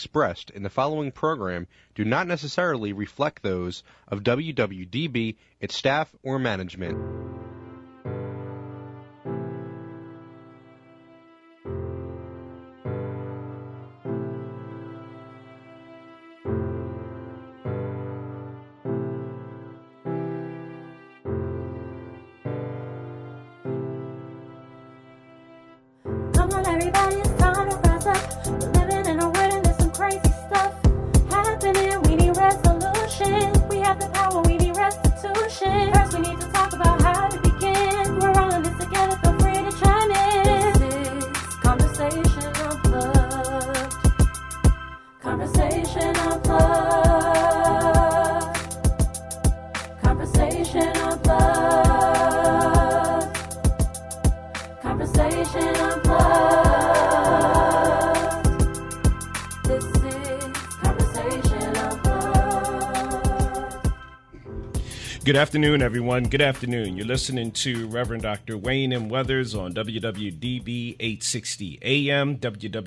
expressed in the following program do not necessarily reflect those of WWDB, its staff, or management. Good afternoon, everyone. Good afternoon. You're listening to Reverend Dr. Wayne M. Weathers on WWDB 860 AM,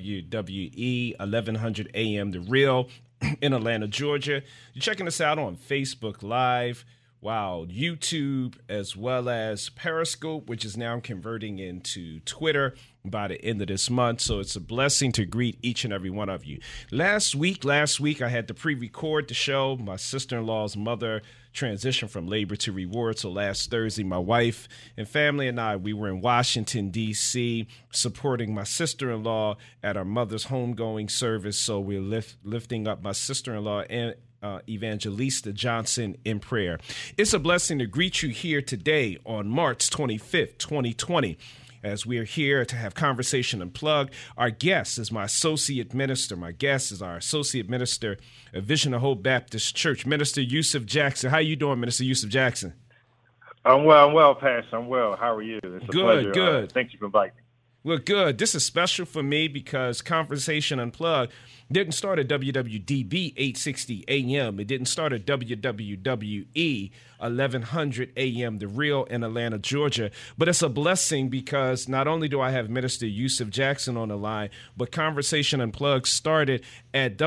WWWE 1100 AM, The Real in Atlanta, Georgia. You're checking us out on Facebook Live, YouTube, as well as Periscope, which is now converting into Twitter by the end of this month. So it's a blessing to greet each and every one of you. Last week, I had to pre-record the show. My sister-in-law's mother transitioned from labor to reward. So last Thursday, my wife and family and I, we were in Washington, D.C., supporting my sister-in-law at our mother's homegoing service. So we're lifting up my sister-in-law and Evangelista Johnson in prayer. It's a blessing to greet you here today on March 25th, 2020. As we are here to have Conversation Unplugged. Our guest is my associate minister. My guest is our associate minister of Vision of Hope Baptist Church, Minister Yusuf Jackson. How you doing, Minister Yusuf Jackson? I'm well, Pastor. I'm well. How are you? It's a pleasure. Good. Thank you for inviting me. Well, good. This is special for me because Conversation Unplugged didn't start at WWDB 860 AM. It didn't start at WWWE 1100 AM, The Real in Atlanta, Georgia. But it's a blessing because not only do I have Minister Yusuf Jackson on the line, but Conversation Unplugged started at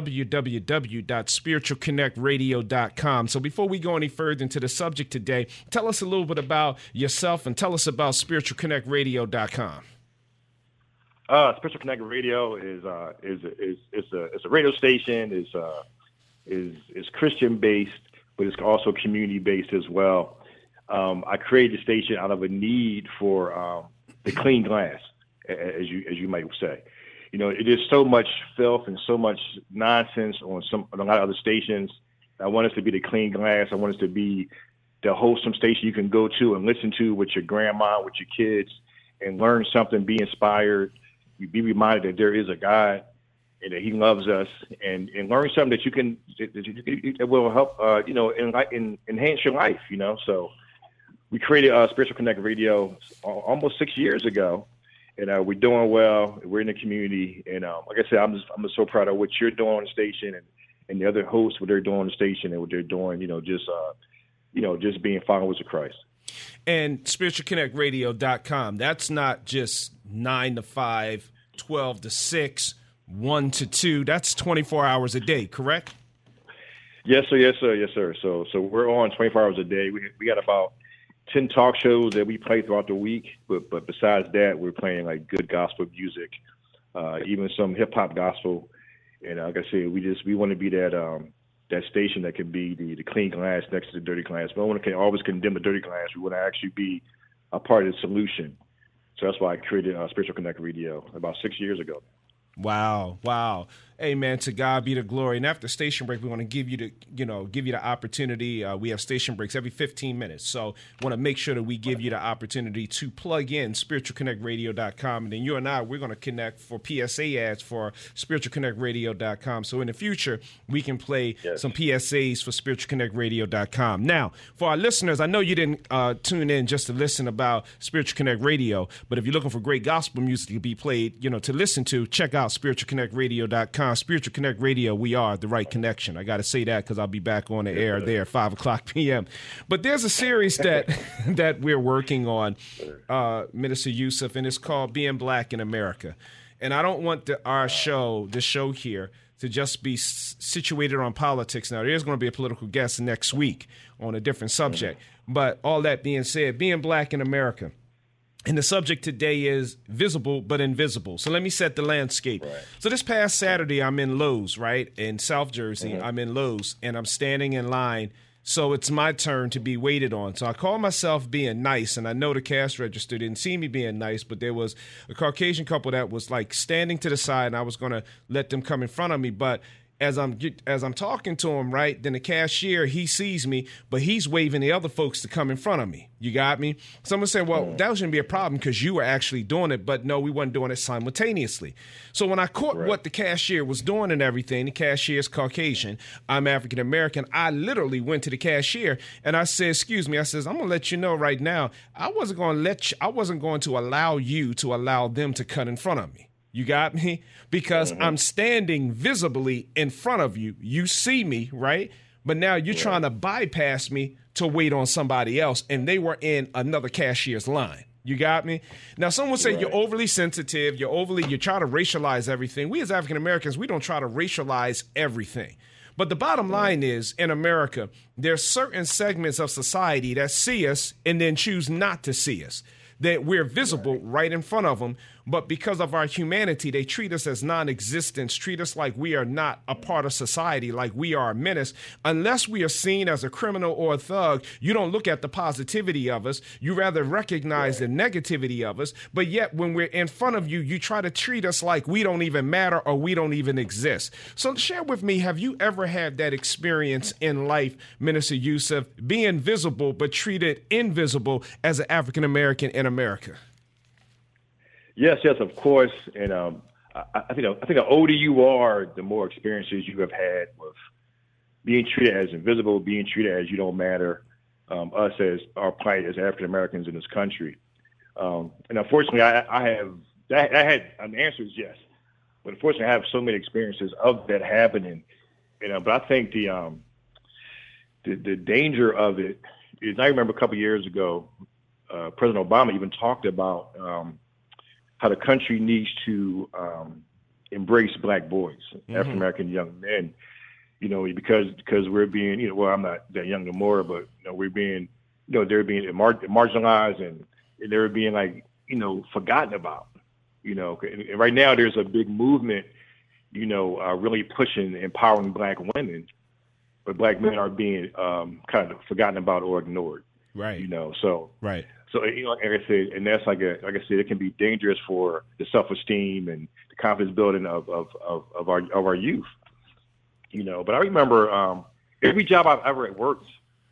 www.spiritualconnectradio.com. So before we go any further into the subject today, tell us a little bit about yourself and tell us about spiritualconnectradio.com. Spiritual Connect Radio is a radio station. is Christian based, but it's also community based as well. I created the station out of a need for the clean glass, as you might say. You know, it is so much filth and so much nonsense on a lot of other stations. I want us to be the clean glass. I want us to be the wholesome station you can go to and listen to with your grandma, with your kids, and learn something, be inspired. You be reminded that there is a God and that He loves us, and learn something that will help, enhance your life. You know, so we created Spiritual Connect Radio almost 6 years ago, and we're doing well. We're in the community, and like I said, I'm just so proud of what you're doing on the station, and the other hosts, what they're doing on the station, and what they're doing. Just being followers of Christ. And spiritualconnectradio.com, that's not just 9 to 5, 12 to 6, 1 to 2. That's 24 hours a day, correct? Yes, sir. So we're on 24 hours a day. We got about 10 talk shows that we play throughout the week. But besides that, we're playing like good gospel music, even some hip hop gospel. And like I said, we want to be that station that can be the clean glass next to the dirty glass. We don't want to always condemn the dirty glass. We want to actually be a part of the solution. So that's why I created Spiritual Connect Radio about 6 years ago. Wow. Amen. To God be the glory. And after station break, we want to give you the opportunity. We have station breaks every 15 minutes. So want to make sure that we give you the opportunity to plug in spiritualconnectradio.com. And then you and I, we're going to connect for PSA ads for spiritualconnectradio.com. So in the future, we can play some PSAs for spiritualconnectradio.com. Now, for our listeners, I know you didn't tune in just to listen about Spiritual Connect Radio, but if you're looking for great gospel music to be played, to listen to, check out spiritualconnectradio.com. Spiritual Connect Radio, we are the right connection. I got to say that because I'll be back on the air there at 5 o'clock p.m. But there's a series that we're working on, Minister Yusuf, and it's called Being Black in America. And I don't want the show here, to just be situated on politics. Now, there's going to be a political guest next week on a different subject. But all that being said, being black in America, and the subject today is visible but invisible. So let me set the landscape. Right. So this past Saturday, I'm in Lowe's, right, in South Jersey. I'm in Lowe's, and I'm standing in line. So it's my turn to be waited on. So I call myself being nice, and I know the cash register didn't see me being nice, but there was a Caucasian couple that was like standing to the side, and I was going to let them come in front of me. But as I'm talking to him, right, then the cashier, he sees me, but he's waving the other folks to come in front of me. You got me? Someone said, well, that shouldn't be a problem because you were actually doing it. But no, we weren't doing it simultaneously. So when I caught what the cashier was doing and everything, the cashier's Caucasian, I'm African-American, I literally went to the cashier and I said, excuse me, I says, I'm going to let you know right now, I wasn't going to allow you to allow them to cut in front of me. You got me? Because I'm standing visibly in front of you. You see me, right? But now you're trying to bypass me to wait on somebody else, and they were in another cashier's line. You got me? Now, some would say you're overly sensitive. You try to racialize everything. We as African Americans, we don't try to racialize everything. But the bottom line is, in America, there's certain segments of society that see us and then choose not to see us. That we're visible right in front of them, but because of our humanity, they treat us as non-existents, treat us like we are not a part of society, like we are a menace. Unless we are seen as a criminal or a thug, you don't look at the positivity of us. You rather recognize the negativity of us, but yet when we're in front of you, you try to treat us like we don't even matter or we don't even exist. So share with me, have you ever had that experience in life, Minister Yusuf, being visible but treated invisible as an African-American in America? Yes, of course. And I think the older you are, the more experiences you have had with being treated as invisible, being treated as you don't matter, us as our plight as African Americans in this country. And unfortunately, I have that. I had an answer is yes, but unfortunately, I have so many experiences of that happening. But I think the danger of it is. I remember a couple of years ago, President Obama even talked about how the country needs to embrace black boys, African American young men, because we're being, well, I'm not that young no more, but we're being, they're being marginalized and they're being forgotten about, and right now there's a big movement, really pushing empowering black women, but black men are being kind of forgotten about or ignored. Right. Right. So, like I said, and that's like I said, it can be dangerous for the self-esteem and the confidence building of our youth. But I remember every job I've ever worked,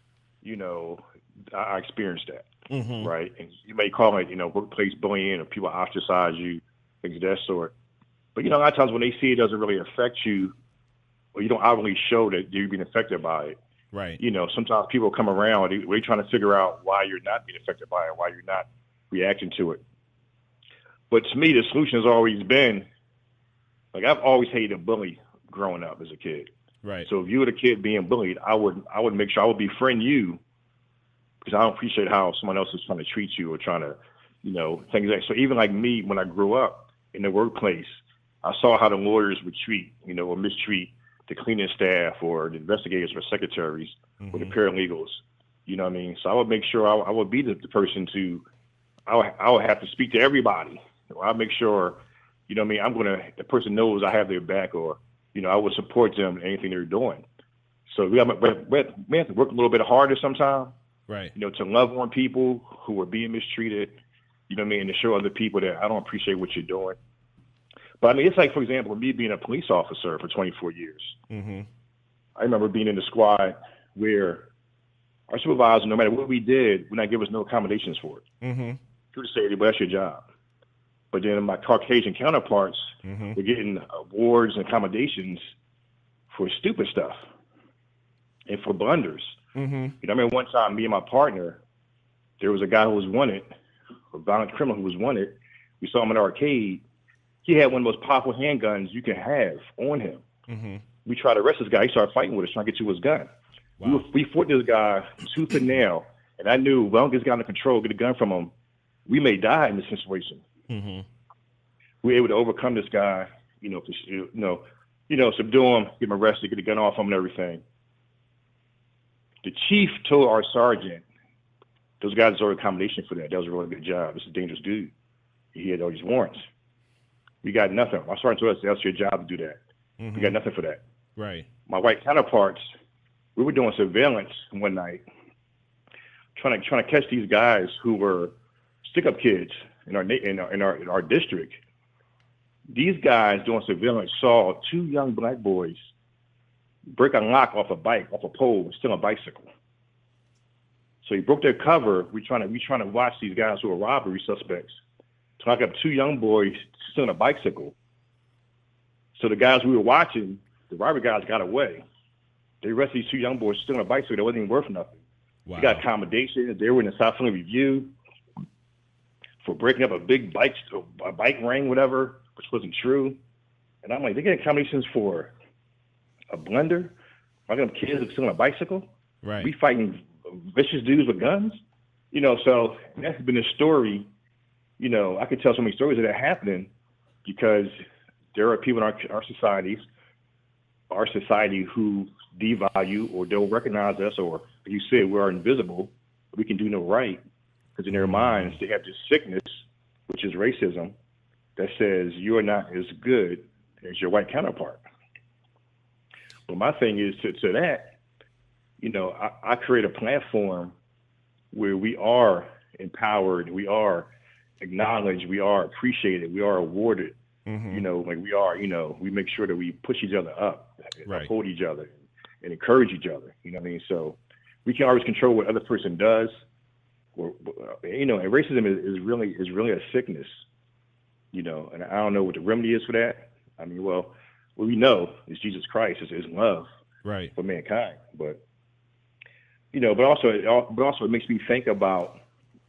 I experienced that. Right. And you may call it, workplace bullying or people ostracize you, things of that sort. But, a lot of times when they see it doesn't really affect you, or you don't outwardly show that you're being affected by it. Right. Sometimes people come around, they're trying to figure out why you're not being affected by it, why you're not reacting to it. But to me, the solution has always been, I've always hated a bully growing up as a kid. Right. So if you were the kid being bullied, I would make sure I would befriend you because I don't appreciate how someone else is trying to treat you or trying to, things like that. So even like me, when I grew up in the workplace, I saw how the lawyers would treat, or mistreat the cleaning staff or the investigators or secretaries or the paralegals, you know what I mean? So I would make sure I would be the person I would have to speak to everybody. I'll make sure, the person knows I have their back or, I would support them in anything they're doing. So we have to work a little bit harder sometimes, right? To love on people who are being mistreated, and to show other people that I don't appreciate what you're doing. But it's like, for example, me being a police officer for 24 years. I remember being in the squad where our supervisor, no matter what we did, would not give us no accommodations for it. He would say, well, that's your job. But then my Caucasian counterparts were getting awards and accommodations for stupid stuff and for blunders. I remember one time, me and my partner, there was a guy who was wanted, a violent criminal who was wanted. We saw him in the arcade. He had one of the most powerful handguns you can have on him. We tried to arrest this guy. He started fighting with us, trying to get to his gun. Wow. We fought this guy tooth and nail, and I knew if I don't get this guy under control, get a gun from him, we may die in this situation. We were able to overcome this guy, subdue him, get him arrested, get the gun off him and everything. The chief told our sergeant, those guys deserve a commendation for that. That was a really good job. This is a dangerous dude. He had all these warrants. We got nothing. Our sergeant told us that's your job to do that. Mm-hmm. We got nothing for that. Right. My white counterparts, we were doing surveillance one night, trying to catch these guys who were stick-up kids in our district. These guys doing surveillance saw 2 young black boys break a lock off a pole, and steal a bicycle. So he broke their cover. We trying to watch these guys who are robbery suspects to lock up 2 young boys stealing a bicycle. So the guys we were watching, the robbery guys, got away. They arrested these 2 young boys stealing a bicycle that wasn't even worth nothing. Wow. They got accommodation. They were in the South Philly Review for breaking up a bike ring, whatever, which wasn't true. And I'm like, they get accommodations for a blender, locking up kids stealing a bicycle. Right. We fighting vicious dudes with guns. So that's been a story. I could tell so many stories of that happening because there are people in our society who devalue or don't recognize us, or you said we are invisible. We can do no right because in their minds they have this sickness, which is racism, that says you are not as good as your white counterpart. But my thing is to that, I create a platform where we are empowered, we are acknowledged, we are appreciated, we are awarded. Mm-hmm. We make sure that we push each other up, right, uphold each other, and encourage each other. You know what I mean? So we can always control what other person does. And racism is really a sickness. And I don't know what the remedy is for that. I mean, what we know is Jesus Christ is love, right, for mankind. But but also it makes me think about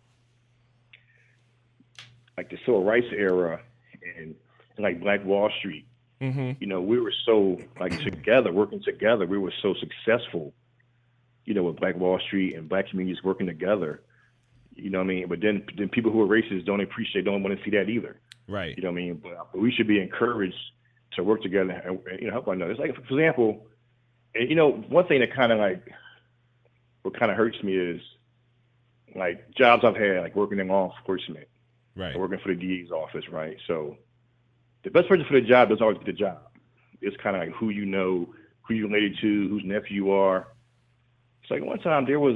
like the civil rights era and like Black Wall Street. Mm-hmm. We were so working together. We were so successful, with Black Wall Street and black communities working together. You know what I mean? But then people who are racist don't want to see that either. Right. You know what I mean? But we should be encouraged to work together and help one another. It's like, for example, one thing that what kind of hurts me is like jobs I've had, like working in law enforcement, right, working for the DA's office, right? So the best person for the job doesn't always get the job. It's kind of like who you know, who you're related to, whose nephew you are. It's like one time there was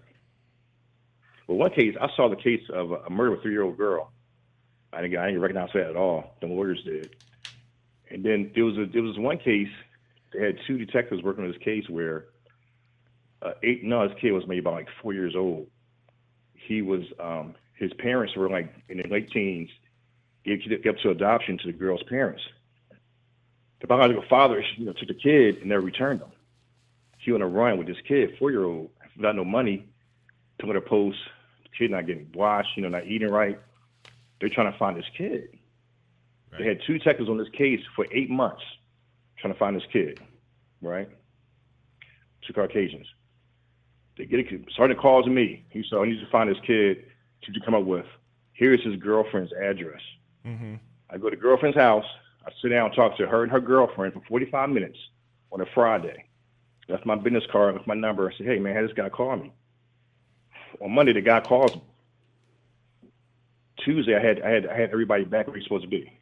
one case, I saw the case of a murder of a 3-year-old girl. I didn't recognize that at all. The lawyers did. And then there was one case, they had 2 detectives working on this case where his kid was maybe about like 4 years old. He was, his parents were like in their late teens, gave up to adoption to the girl's parents. The biological father, took the kid and never returned him. He went on a run with this kid, 4-year-old, without no money, took him to post. The kid not getting washed, not eating right. They're trying to find this kid. Right. They had 2 detectives on this case for 8 months trying to find this kid, right? 2 Caucasians. They get it. Sergeant calls me. He said, I need to find this kid to come up with. Here's his girlfriend's address. Mm-hmm. I go to girlfriend's house. I sit down and talk to her and her girlfriend for 45 minutes on a Friday. Left my business card with my number. I said, hey, man, had this guy call me. On Monday, the guy calls me. Tuesday, I had everybody back where he's supposed to be.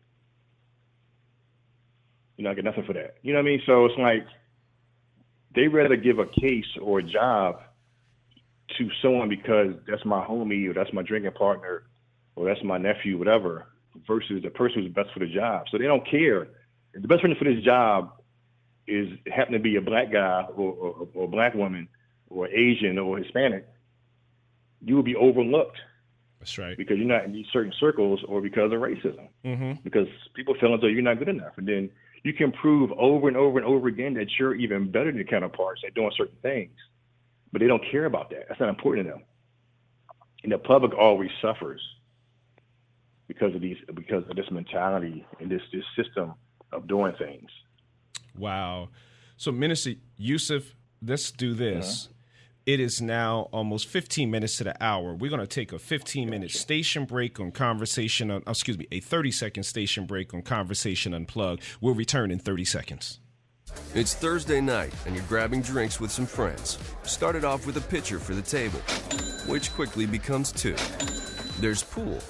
I get nothing for that. You know what I mean? So it's like they rather give a case or a job to someone because that's my homie or that's my drinking partner or that's my nephew, whatever, versus the person who's best for the job. So they don't care. If the best person for this job is happen to be a black guy or a black woman or Asian or Hispanic, you will be overlooked. That's right. Because you're not in these certain circles or because of racism. Mm-hmm. Because people feel as though you're not good enough. And then you can prove over and over and over again that you're even better than your counterparts at doing certain things. But they don't care about that. That's not important to them. And the public always suffers because of this mentality and this system of doing things. Wow. So, Minister Yusuf, let's do this. Uh-huh. It is now almost 15 minutes to the hour. We're going to take a 15-minute station break on Conversation, a 30-second station break on Conversation Unplugged. We'll return in 30 seconds. It's Thursday night, and you're grabbing drinks with some friends. Started off with a pitcher for the table, which quickly becomes two. There's pool.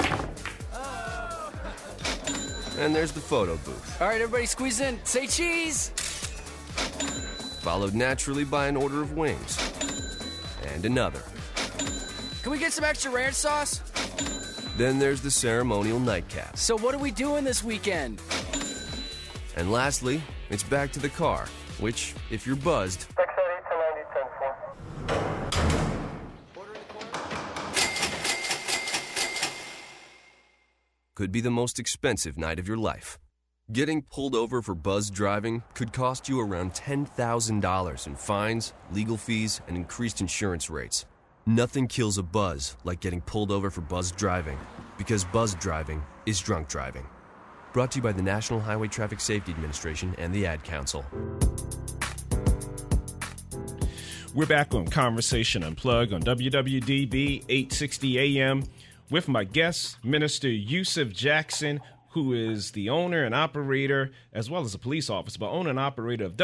And there's the photo booth. All right, everybody squeeze in. Say cheese! Followed naturally by an order of wings. And another. Can we get some extra ranch sauce? Then there's the ceremonial nightcap. So what are we doing this weekend? And lastly, it's back to the car, which, if you're buzzed, could be the most expensive night of your life. Getting pulled over for buzz driving could cost you around $10,000 in fines, legal fees, and increased insurance rates. Nothing kills a buzz like getting pulled over for buzz driving, because buzz driving is drunk driving. Brought to you by the National Highway Traffic Safety Administration and the Ad Council. We're back on Conversation Unplugged on WWDB 860 AM with my guest, Minister Yusuf Jackson, who is the owner and operator, as well as a police officer, but owner and operator of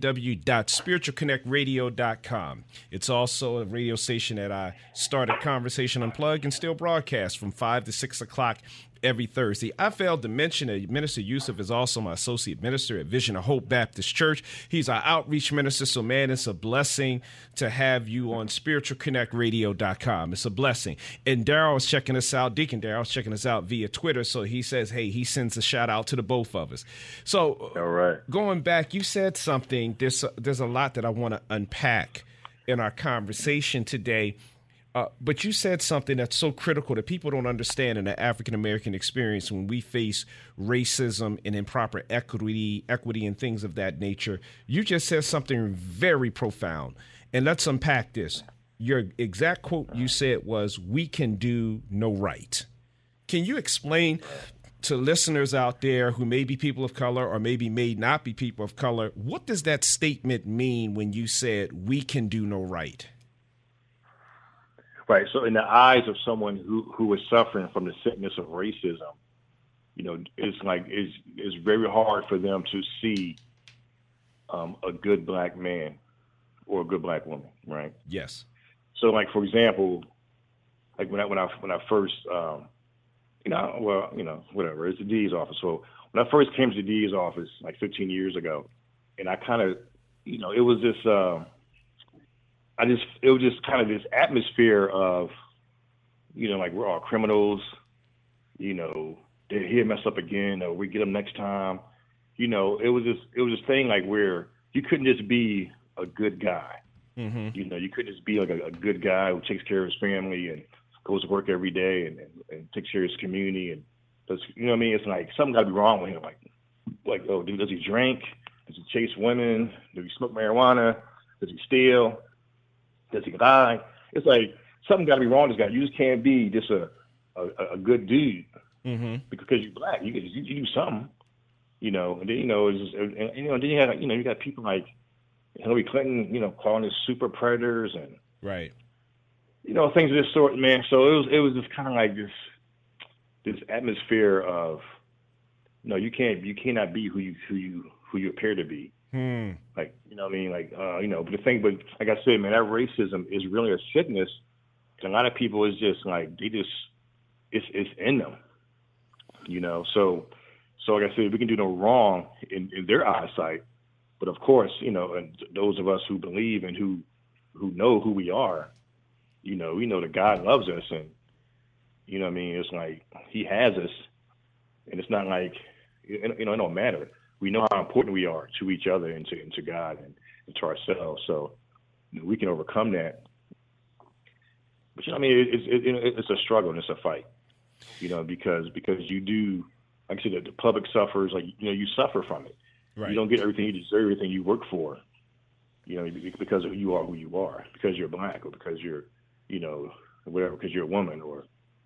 www.spiritualconnectradio.com. It's also a radio station that I started Conversation Unplugged and still broadcast from 5 to 6 o'clock every Thursday. I failed to mention that Minister Yusuf is also my associate minister at Vision of Hope Baptist Church. He's our outreach minister, so man, it's a blessing to have you on spiritualconnectradio.com. It's a blessing. And Darryl was checking us out, Deacon Darryl was checking us out via Twitter, so he says, hey, he sends a shout out to the both of us. So all right, going back, you said something, there's a lot that I want to unpack in our conversation today. But you said something that's so critical that people don't understand in the African-American experience when we face racism and improper equity and things of that nature. You just said something very profound. And let's unpack this. Your exact quote you said was, "We can do no right." Can you explain to listeners out there who may be people of color or maybe may not be people of color, what does that statement mean when you said, "We can do no right"? Right. So in the eyes of someone who is suffering from the sickness of racism, it's very hard for them to see a good black man or a good black woman, right? Yes. So, like, for example, like when I first, whatever, it's the DA's office. So when I first came to the DA's office like 15 years ago, and I kind of, it was this. It was just kind of this atmosphere of, like we're all criminals, he'll mess up again, or we get him next time. It was this thing like where you couldn't just be a good guy. Mm-hmm. You couldn't just be like a good guy who takes care of his family and goes to work every day and takes care of his community. And does, it's like something got to be wrong with him. Like, oh, dude, does he drink? Does he chase women? Does he smoke marijuana? Does he steal? Does he lie? It's like something got to be wrong with this guy. You just can't be just a good dude because you're black. You do something, And then then you had you got people like Hillary Clinton, calling us super predators and right, things of this sort, man. So it was just kind of like this atmosphere of you cannot be who you appear to be. Like, but the thing, but like I said, man, that racism is really a sickness. And a lot of people is just like, it's in them, so like I said, we can do no wrong in their eyesight, but of course, and those of us who believe and who know who we are, we know that God loves us and, it's like he has us and it's not like, it don't matter. We know how important we are to each other and to God and to ourselves. So we can overcome that. But it's a struggle and it's a fight, because you do, like I said, the public suffers, like, you suffer from it. Right. You don't get everything you deserve, everything you work for, because of you are who you are, because you're black or because you're, whatever, because you're a woman or,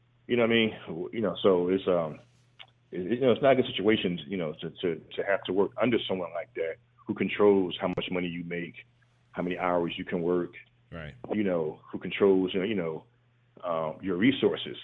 so it's, it's not a good situation, to have to work under someone like that who controls how much money you make, how many hours you can work, right? Who controls, your resources.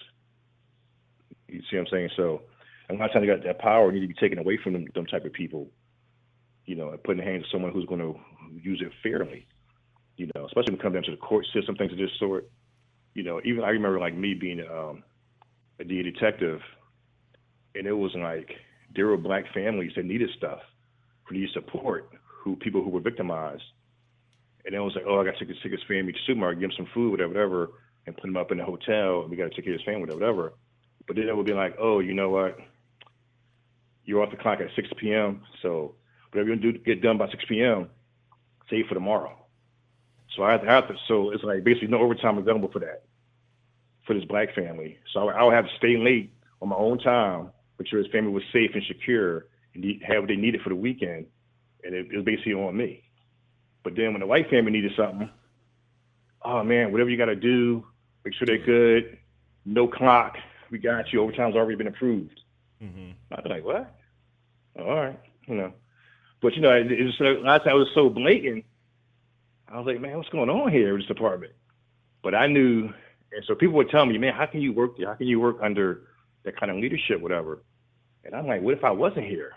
You see what I'm saying? So a lot of times you got that power need to be taken away from them type of people, and put in the hands of someone who's going to use it fairly, especially when it comes down to the court system, things of this sort. Even I remember like me being a DA detective, and it was like there were black families that needed stuff, who needed support, people who were victimized. And it was like, oh, I got to take his family to the supermarket, give him some food, whatever, and put him up in the hotel, and we got to take care of his family, whatever. But then it would be like, oh, you know what? You're off the clock at 6 p.m., so whatever you do, get done by 6 p.m., save for tomorrow. So so it's like basically no overtime available for that, for this black family. So I would have to stay late on my own time, make sure his family was safe and secure, and have what they needed for the weekend, and it was basically on me. But then when the white family needed something, oh man, whatever you got to do, make sure they're good, no clock, we got you, overtime's already been approved. Mm-hmm. I was like, what? All right, But it was last time it was so blatant. I was like, man, what's going on here with this department? But I knew, and so people would tell me, man, how can you work there? How can you work under that kind of leadership, whatever? And I'm like, what if I wasn't here?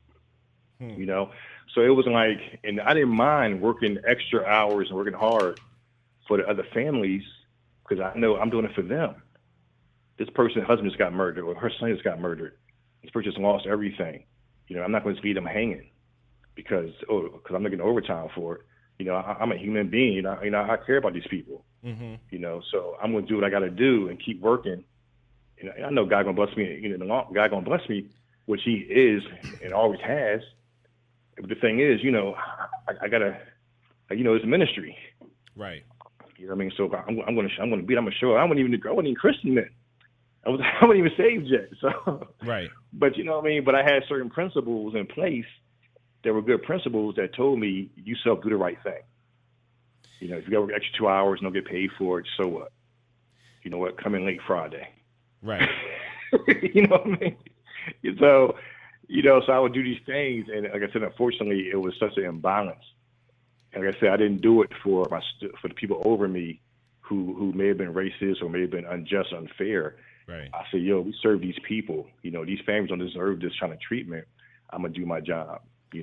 So it was like, and I didn't mind working extra hours and working hard for the other families because I know I'm doing it for them. This person's husband just got murdered, or her son just got murdered. This person just lost everything. I'm not going to leave them hanging because I'm not getting overtime for it. I'm a human being. I care about these people. Mm-hmm. So I'm going to do what I got to do and keep working. I know God going to bless me. God going to bless me, which He is and always has. But the thing is, I gotta, it's a ministry, right? You know what I mean? So I'm gonna show. I wasn't even Christian then. I wasn't even saved yet. So right. But you know what I mean? But I had certain principles in place that were good principles that told me you do the right thing. If you got to work extra 2 hours and don't get paid for it, so what? You know what? Come in late Friday. Right. You know what I mean? So. So I would do these things, and like I said, unfortunately, it was such an imbalance. And like I said, I didn't do it for the people over me who may have been racist or may have been unjust, unfair. Right. I said, we serve these people. These families don't deserve this kind of treatment. I'm gonna do my job.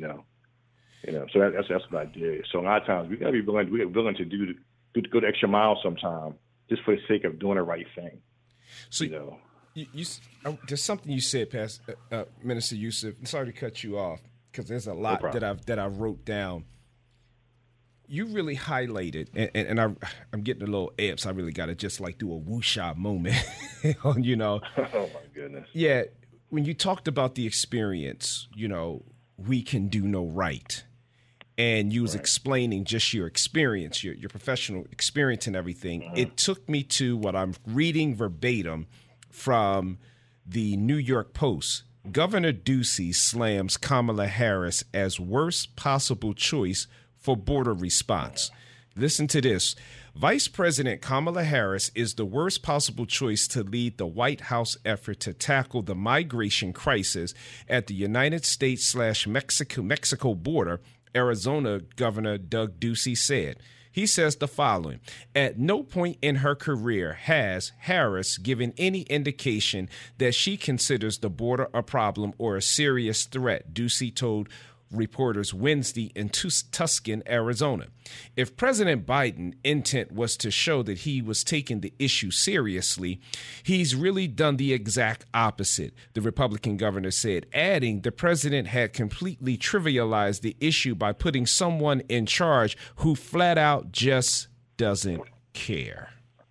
So that's what I did. So a lot of times we gotta be willing to do go the extra mile sometime, just for the sake of doing the right thing. So there's something you said, Minister Yusuf. I'm sorry to cut you off because there's a lot that I wrote down. You really highlighted, and I'm getting a little apes. I really got to just like do a woosha moment, Oh my goodness. Yeah, when you talked about the experience, we can do no right. And you was explaining just your experience, your professional experience and everything. Mm-hmm. It took me to what I'm reading verbatim from the New York Post. Governor Ducey slams Kamala Harris as worst possible choice for border response. Listen to this. Vice President Kamala Harris is the worst possible choice to lead the White House effort to tackle the migration crisis at the United States/Mexico border, Arizona Governor Doug Ducey said. He says the following: at no point in her career has Harris given any indication that she considers the border a problem or a serious threat, Ducey told reporters Wednesday in Tucson, Arizona. If President Biden's intent was to show that he was taking the issue seriously, he's really done the exact opposite, the Republican governor said, adding the president had completely trivialized the issue by putting someone in charge who flat out just doesn't care.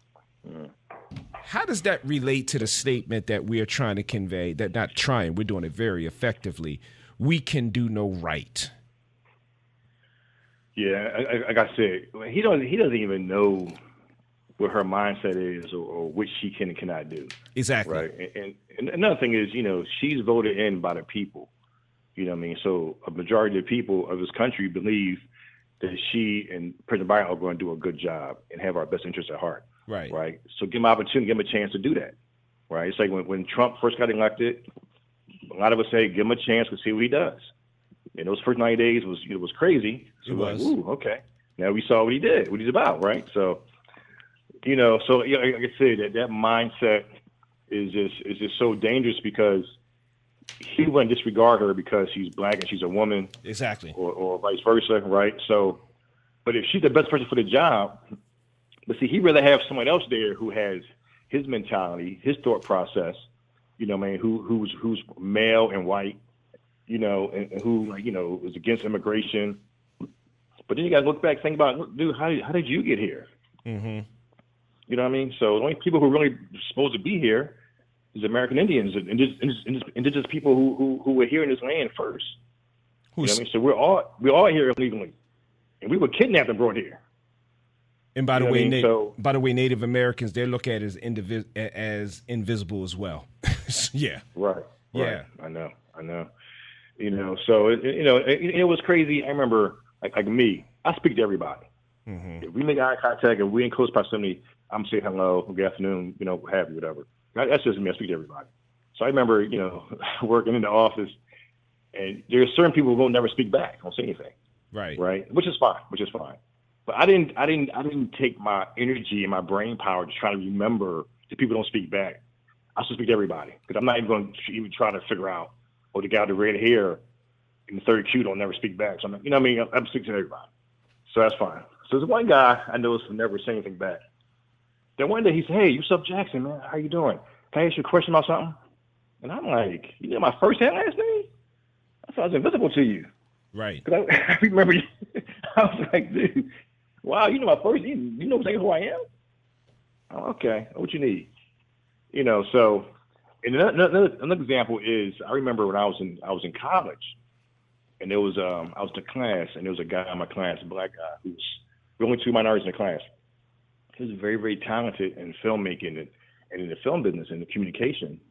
How does that relate to the statement that we are trying to convey, that not trying, we're doing it very effectively, we can do no right? Yeah, like I said, he doesn't even know what her mindset is or what she can and cannot do. Exactly. Right. And another thing is, she's voted in by the people. You know what I mean? So a majority of the people of this country believe that she and President Biden are going to do a good job and have our best interests at heart. Right. Right. So give him an opportunity, give him a chance to do that. Right. It's like when Trump first got elected, a lot of us say, give him a chance to see what he does. And those first 90 days was crazy. So we're like, ooh, okay. Now we saw what he did, what he's about, right? So, like I said, that mindset is just so dangerous because he wouldn't disregard her because she's black and she's a woman. Exactly. Or vice versa, right? So, but if she's the best person for the job, but see, he'd rather have someone else there who has his mentality, his thought process, you know, man, who's male and white, you know, and who, like, you know, is against immigration. But then you got to look back, think about, dude, how did you get here? Mm-hmm. You know what I mean? So the only people who are really supposed to be here is American Indians and indigenous people who were here in this land first. You know what I mean? So we're all here illegally, and we were kidnapped and brought here. And by the way, Native Americans, they look at it as invisible as well. Yeah. Right. Yeah. I know. You know, so it was crazy. I remember, like me, I speak to everybody. Mm-hmm. If we make eye contact, if we're in close proximity, I'm saying hello, good afternoon, you know, what have you, whatever. That's just me. I speak to everybody. So I remember, you know, working in the office, and there are certain people who will never speak back, won't say anything. Right. Which is fine. But I didn't take my energy and my brain power to try to remember that people don't speak back. I still speak to everybody because I'm not even going to even try to figure out, the guy with the red hair in the third queue don't never speak back. So I'm, you know what I mean? I'm speaking to everybody. So that's fine. So there's one guy I noticed who never say anything back. Then one day he said, "Hey, Yusuf Jackson, man, how you doing? Can I ask you a question about something?" And I'm like, "You know my first and last name? I thought I was invisible to you." Right. Because I remember, I was like, dude, wow, you know my first, you know exactly who I am? Oh, okay, what you need? You know, so, and another example is, I remember when I was in college, and there was, I was in a class, and there was a guy in my class, a black guy, who was, the only two minorities in the class. He was very, very talented in filmmaking and in the film business and the communication.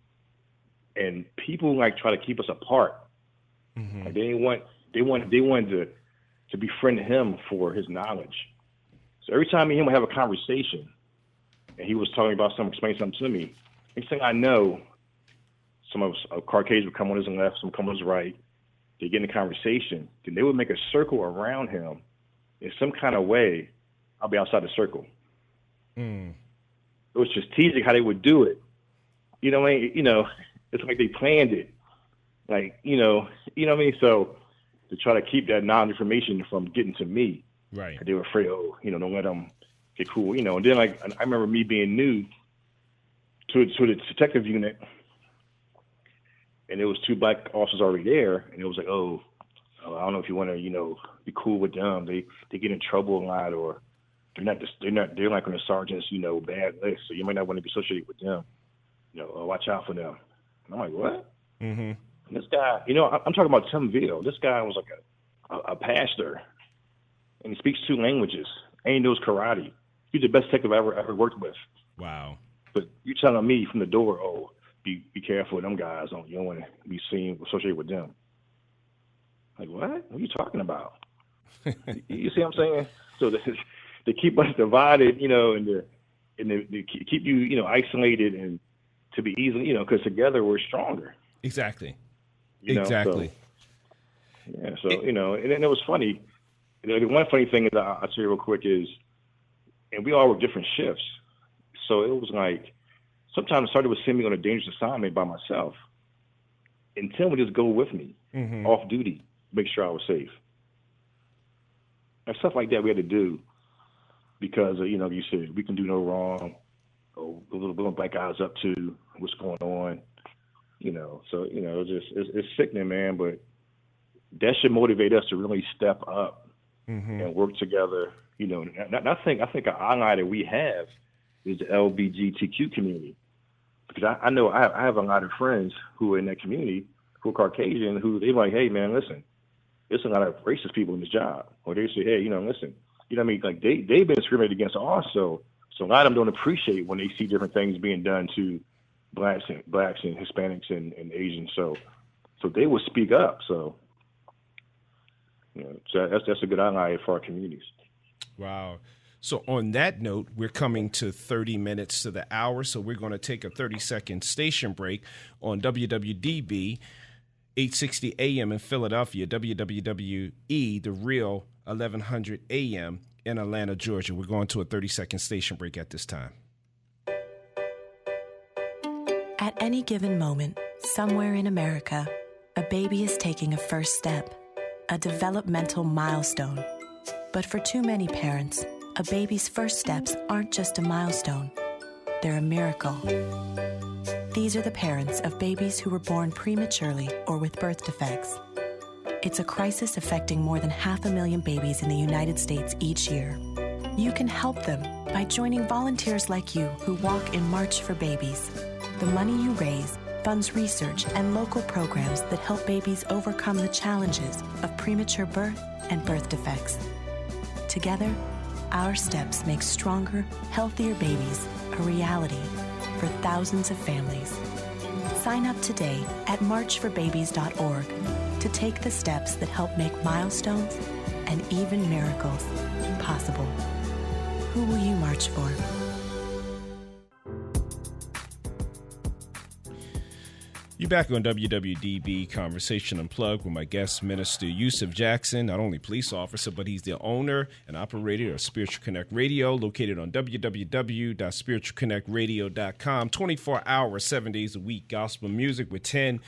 And people like try to keep us apart. Mm-hmm. Like they wanted to befriend him for his knowledge. So every time me and him would have a conversation, and he was talking about something, explaining something to me, next thing I know, some of us Caucasians would come on his left, some come on his right. They get in a conversation, then they would make a circle around him in some kind of way. I'll be outside the circle. Mm. It was strategic how they would do it. You know what I mean? You know, it's like they planned it. Like, you know what I mean? So to try to keep that non-information from getting to me. Right. They were afraid, don't let them get cool, you know. And then, like, I remember me being new to the detective unit, and there was two black officers already there, and it was like, I don't know if you want to, be cool with them. They get in trouble a lot, or they're like on the sergeant's, bad list, so you might not want to be associated with them. Watch out for them. And I'm like, what? Mm-hmm. And this guy, I'm talking about Tim Veal. This guy was like a pastor, and he speaks 2 languages, and he knows karate. He's the best detective I ever worked with. Wow. But you're telling me from the door, be careful with them guys. You don't want to be seen associated with them. Like, what? What are you talking about? You see what I'm saying? So they keep us divided, and they keep you, isolated, and to be easily, because together we're stronger. Exactly. Exactly. So, yeah. So, and then it was funny. The one funny thing is, I'll tell you real quick is, and we all work different shifts. So it was like, sometimes Sergeant would send me on a dangerous assignment by myself. And Tim would just go with me, mm-hmm. off duty, make sure I was safe. And stuff like that we had to do because, you said we can do no wrong. The little black guys up to what's going on, So, it's sickening, man. But that should motivate us to really step up mm-hmm. and work together. And I think an ally that we have is the LGBTQ community, because I know I have a lot of friends who are in that community who are Caucasian, who they're like, hey man, listen, there's a lot of racist people in this job, or they say, hey, listen, what I mean, like they've been discriminated against also. So a lot of them don't appreciate when they see different things being done to blacks and Hispanics and Asians. So they will speak up. So so that's a good ally for our communities. Wow. So on that note, we're coming to 30 minutes to the hour, so we're going to take a 30-second station break on WWDB 860 AM in Philadelphia, WWWE, The Real, 1100 AM in Atlanta, Georgia. We're going to a 30-second station break at this time. At any given moment, somewhere in America, a baby is taking a first step, a developmental milestone. But for too many parents, a baby's first steps aren't just a milestone. They're a miracle. These are the parents of babies who were born prematurely or with birth defects. It's a crisis affecting more than 500,000 babies in the United States each year. You can help them by joining volunteers like you who walk in March for Babies. The money you raise funds research and local programs that help babies overcome the challenges of premature birth and birth defects. Together, our steps make stronger, healthier babies a reality for thousands of families. Sign up today at marchforbabies.org to take the steps that help make milestones and even miracles possible. Who will you march for? You're back on WWDB Conversation Unplugged with my guest, Minister Yusuf Jackson, not only police officer, but he's the owner and operator of Spiritual Connect Radio, located on www.spiritualconnectradio.com. 24 hours, 7 days a week, gospel music with 10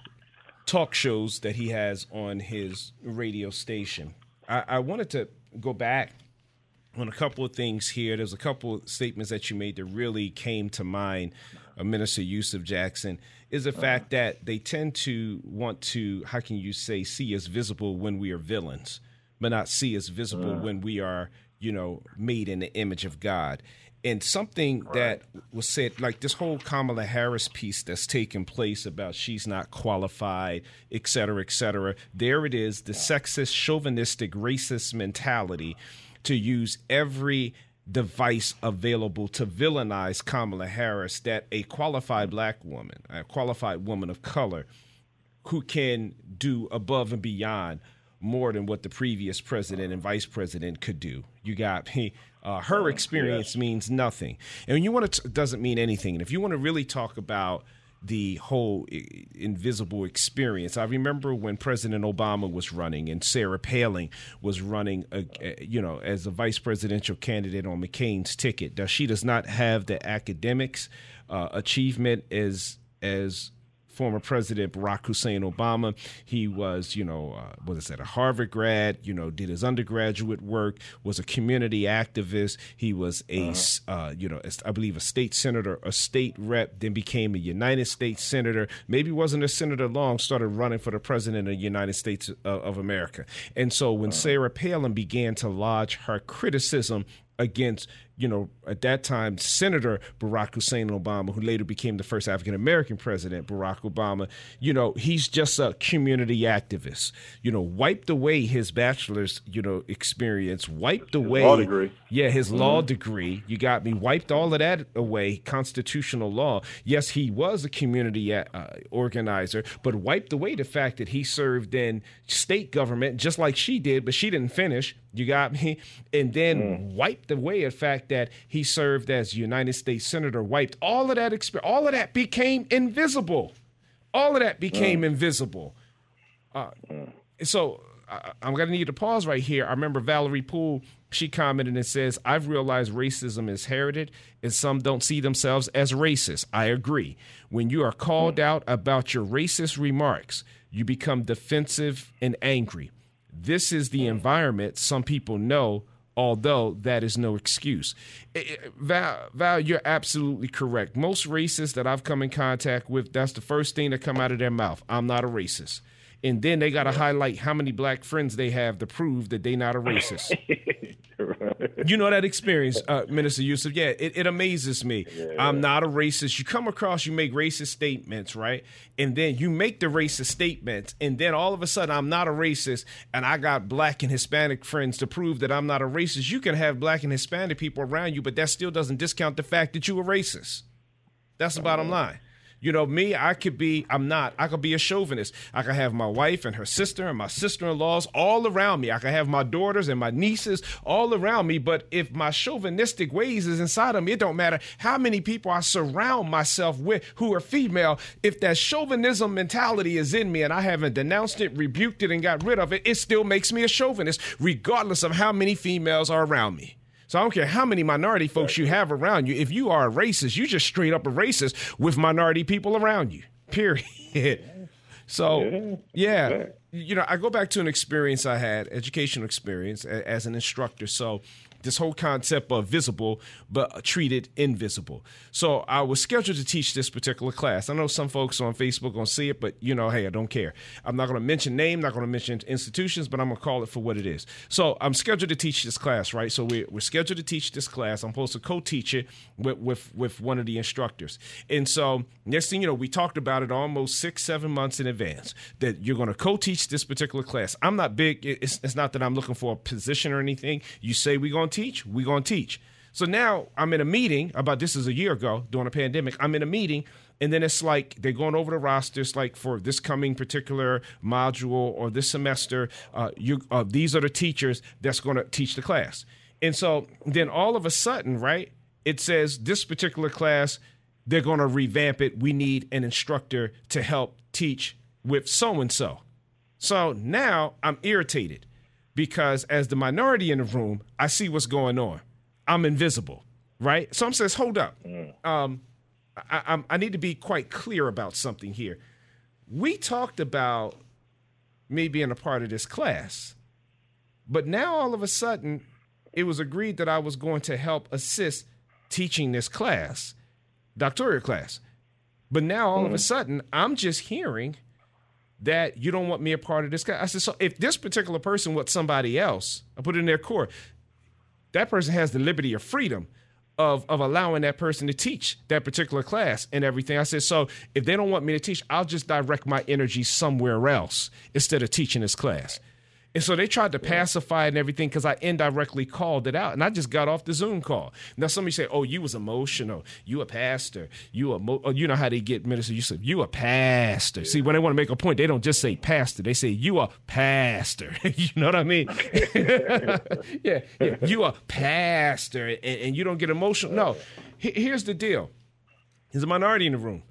talk shows that he has on his radio station. I wanted to go back on a couple of things here. There's a couple of statements that you made that really came to mind, Minister Yusuf Jackson, is the fact that they tend to want to, how can you say, see us visible when we are villains, but not see us visible when we are, made in the image of God. And something that was said, like this whole Kamala Harris piece that's taken place about she's not qualified, et cetera, there it is, the sexist, chauvinistic, racist mentality to use every device available to villainize Kamala Harris, that a qualified black woman, a qualified woman of color who can do above and beyond more than what the previous president and vice president could do. You got me. Her experience means nothing. And when you want to, doesn't mean anything. And if you want to really talk about the whole invisible experience, I remember when President Obama was running and Sarah Palin was running, as a vice presidential candidate on McCain's ticket. Now, she does not have the academics achievement as former President Barack Hussein Obama. He was, a Harvard grad, did his undergraduate work, was a community activist. He was I believe a state senator, a state rep, then became a United States senator. Maybe wasn't a senator long, started running for the president of the United States of America. And so when Sarah Palin began to lodge her criticism against, at that time, Senator Barack Hussein Obama, who later became the first African-American president, Barack Obama, he's just a community activist, wiped away his bachelor's, experience, wiped away. Law degree. Yeah, his law degree. You got me. Wiped all of that away, constitutional law. Yes, he was a community organizer, but wiped away the fact that he served in state government just like she did, but she didn't finish. You got me? And then wiped away the fact that he served as United States Senator, wiped all of that experience. All of that became invisible. All of that became invisible. So I'm going to need to pause right here. I remember Valerie Poole, she commented and says, I've realized racism is heralded and some don't see themselves as racist. I agree. When you are called out about your racist remarks, you become defensive and angry. This is the environment some people know, although that is no excuse. Val, you're absolutely correct. Most racists that I've come in contact with, that's the first thing that come out of their mouth. I'm not a racist. And then they got to highlight how many black friends they have to prove that they're not a racist. You know that experience, Minister Yusuf. Yeah, it amazes me. Yeah. I'm not a racist. You come across, you make racist statements, right? And then you make the racist statements, and then all of a sudden I'm not a racist, and I got black and Hispanic friends to prove that I'm not a racist. You can have black and Hispanic people around you, but that still doesn't discount the fact that you're a racist. That's the bottom line. Me, I could be a chauvinist. I could have my wife and her sister and my sister-in-laws all around me. I could have my daughters and my nieces all around me. But if my chauvinistic ways is inside of me, it don't matter how many people I surround myself with who are female. If that chauvinism mentality is in me and I haven't denounced it, rebuked it, and got rid of it, it still makes me a chauvinist, regardless of how many females are around me. So I don't care how many minority folks you have around you. If you are a racist, you just straight up a racist with minority people around you, period. So, yeah, I go back to an experience I had, educational experience as an instructor. So this whole concept of visible but treated invisible. So I was scheduled to teach this particular class. I know some folks on Facebook going to see it, but, hey, I don't care. I'm not going to mention name, not going to mention institutions, but I'm going to call it for what it is. So I'm scheduled to teach this class, right? So we're scheduled to teach this class. I'm supposed to co-teach it with one of the instructors. And so next thing you know, we talked about it almost 6-7 months in advance that you're going to co-teach this particular class. I'm not big. It's not that I'm looking for a position or anything. You say we're going to teach, we're going to teach. So now I'm in a meeting this is a year ago during a pandemic. I'm in a meeting, and then it's like they're going over the rosters, like for this coming particular module or this semester, these are the teachers that's going to teach the class. And so then all of a sudden, right, it says this particular class, they're going to revamp it. We need an instructor to help teach with so-and-so. So now I'm irritated because as the minority in the room, I see what's going on. I'm invisible, right? So I'm saying, hold up. I need to be quite clear about something here. We talked about me being a part of this class, but now all of a sudden it was agreed that I was going to help assist teaching this class, doctoral class. But now all of a sudden I'm just hearing that you don't want me a part of this class. I said, so if this particular person was somebody else, I put it in their core, that person has the liberty of freedom of allowing that person to teach that particular class and everything. I said, so if they don't want me to teach, I'll just direct my energy somewhere else instead of teaching this class. And so they tried to pacify it and everything because I indirectly called it out. And I just got off the Zoom call. Now somebody say, oh, you was emotional. You a pastor. You know how they get minister. You said, you a pastor. See, when they want to make a point, they don't just say pastor. They say, you a pastor. You know what I mean? yeah. You a pastor. And you don't get emotional. No. Here's the deal. There's a minority in the room.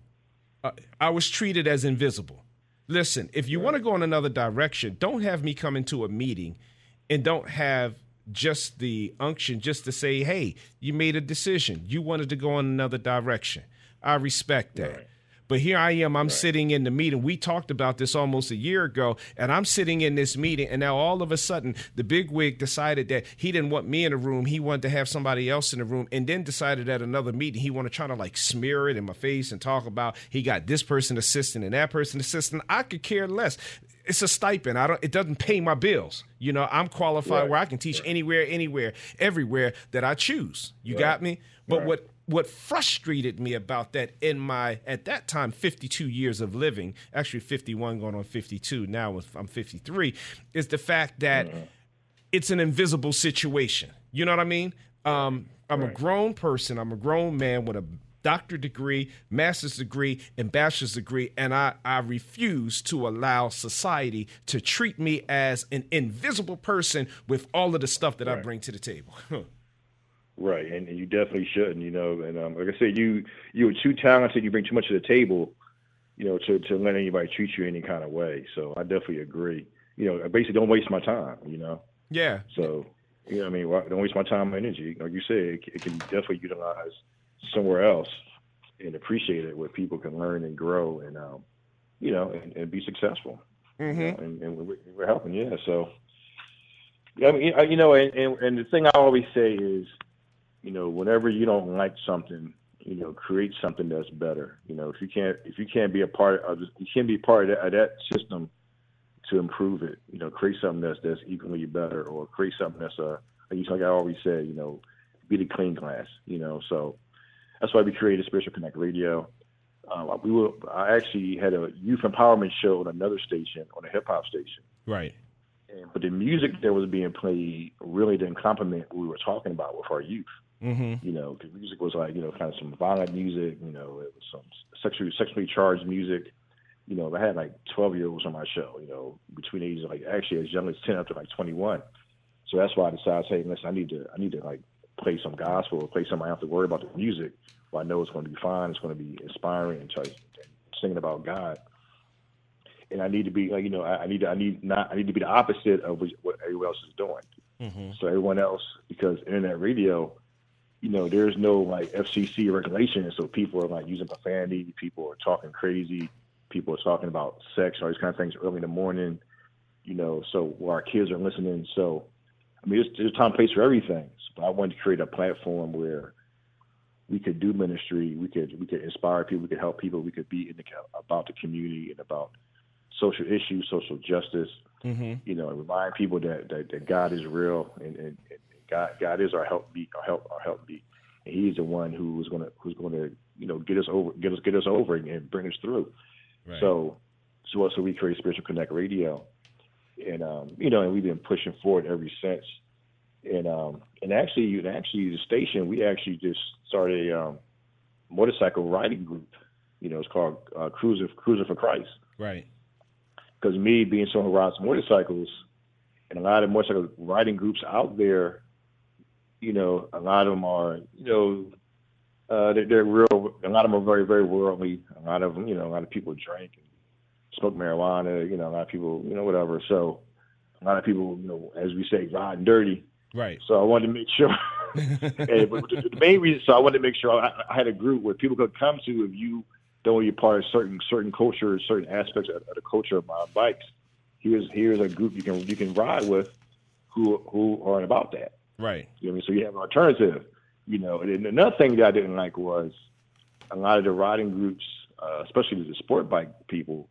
I was treated as invisible. Listen, if you want to go in another direction, don't have me come into a meeting and don't have just the unction just to say, hey, you made a decision. You wanted to go in another direction. I respect that. Right. But here I am. I'm sitting in the meeting. We talked about this almost a year ago, and I'm sitting in this meeting, and now all of a sudden the bigwig decided that he didn't want me in the room. He wanted to have somebody else in the room, and then decided at another meeting he wanted to try to like smear it in my face and talk about he got this person assistant and that person assistant. I could care less. It's a stipend. It doesn't pay my bills. I'm qualified where I can teach anywhere, everywhere that I choose. You got me? But what frustrated me about that in my, at that time, 52 years of living, actually 51 going on 52, now I'm 53, is the fact that it's an invisible situation. You know what I mean? I'm a grown person. I'm a grown man with a doctorate degree, master's degree, and bachelor's degree, and I refuse to allow society to treat me as an invisible person with all of the stuff that I bring to the table. Right, and you definitely shouldn't, and like I said, you were too talented, you bring too much to the table, to let anybody treat you any kind of way. So I definitely agree. Basically don't waste my time, Yeah. So, don't waste my time and energy. Like you said, it can definitely utilize somewhere else and appreciate it where people can learn and grow and, and be successful. Mm-hmm. And we're helping, yeah. So, and the thing I always say is, whenever you don't like something, create something that's better. If you can't be a part of that system to improve it. Create something that's equally better, or create something that's like I always say, be the clean glass. So that's why we created Spiritual Connect Radio. I actually had a youth empowerment show on another station, on a hip hop station. Right. But the music that was being played really didn't complement what we were talking about with our youth. Mm-hmm. The music was like, kind of some violent music, it was some sexually charged music. I had like 12-year-olds on my show, between ages like actually as young as 10 up to like 21. So that's why I decided, hey, listen, I need to like play some gospel or play something I don't have to worry about the music. Well, I know it's going to be fine. It's going to be inspiring and singing about God. And I need to be like, I need to be the opposite of what everyone else is doing. So everyone else, because internet radio, there's no like FCC regulation, so people are like using profanity, people are talking crazy, people are talking about sex, all these kind of things early in the morning, so while our kids are listening. So, I mean, there's time and place for everything. But I wanted to create a platform where we could do ministry, we could inspire people, we could help people, we could be about the community and about social issues, social justice, and remind people that God is real and God is our help be, and He's the one who's gonna get us over and bring us through. Right. So we created Spiritual Connect Radio, and and we've been pushing forward ever since. And actually the station, we actually just started a motorcycle riding group. It's called Cruiser for Christ. Right. Because me being someone who rides motorcycles, and a lot of motorcycle riding groups out there, a lot of them are, they're real. A lot of them are very, very worldly. A lot of them, a lot of people drink and smoke marijuana. A lot of people, whatever. So a lot of people, as we say, riding dirty. Right. So I wanted to make sure. But the main reason, so I wanted to make sure I had a group where people could come to if you don't want to be part of certain cultures, certain aspects of the culture of mountain bikes. Here's a group you can ride with who aren't about that. Right. You know what I mean? So you have an alternative. And another thing that I didn't like was a lot of the riding groups, especially the sport bike people,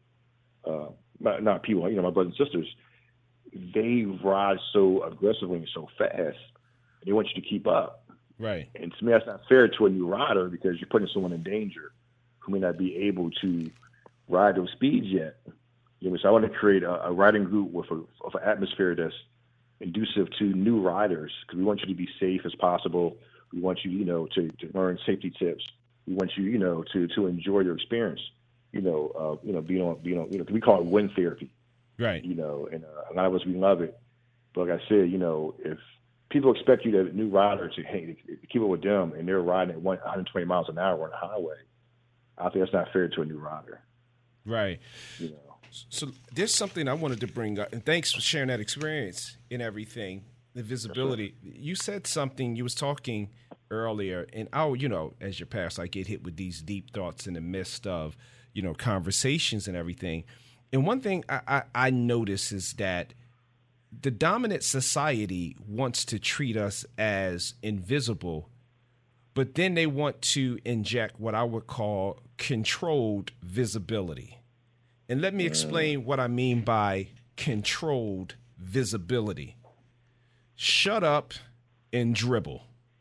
not people, my brothers and sisters, they ride so aggressively and so fast. They want you to keep up. Right. And to me, that's not fair to a new rider because you're putting someone in danger who may not be able to ride those speeds yet. So I want to create a riding group with an atmosphere that's conducive to new riders because we want you to be safe as possible. We want you, to learn safety tips. We want you, to enjoy your experience. Being on, we call it wind therapy. Right. And a lot of us, we love it. But like I said, if people expect you, the new rider, to keep up with them, and they're riding at 120 miles an hour on the highway, I think that's not fair to a new rider. Right. So there's something I wanted to bring up, and thanks for sharing that experience and everything, the visibility. Yes, you said something, you was talking earlier, and as your pastor, I get hit with these deep thoughts in the midst of, conversations and everything. And one thing I notice is that the dominant society wants to treat us as invisible, but then they want to inject what I would call controlled visibility. And let me explain what I mean by controlled visibility. Shut up and dribble.